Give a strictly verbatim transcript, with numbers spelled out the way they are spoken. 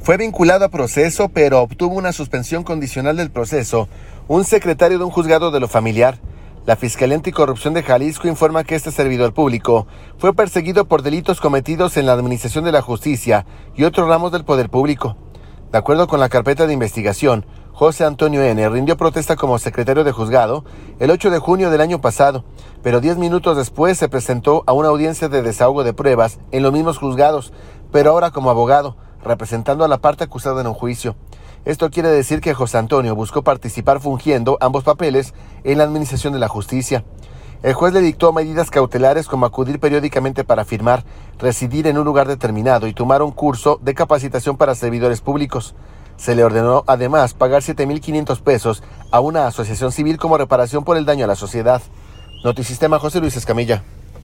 Fue vinculado a proceso, pero obtuvo una suspensión condicional del proceso un secretario de un juzgado de lo familiar. La Fiscalía Anticorrupción de Jalisco informa que este servidor público fue perseguido por delitos cometidos en la administración de la justicia y otros ramos del poder público. De acuerdo con la carpeta de investigación, José Antonio N. rindió protesta como secretario de juzgado el ocho de junio del año pasado, pero diez minutos después se presentó a una audiencia de desahogo de pruebas en los mismos juzgados, pero ahora como abogado, representando a la parte acusada en un juicio. Esto quiere decir que José Antonio buscó participar fungiendo ambos papeles en la administración de la justicia. El juez le dictó medidas cautelares como acudir periódicamente para firmar, residir en un lugar determinado y tomar un curso de capacitación para servidores públicos. Se le ordenó además pagar siete mil quinientos pesos a una asociación civil como reparación por el daño a la sociedad. Notisistema, José Luis Escamilla.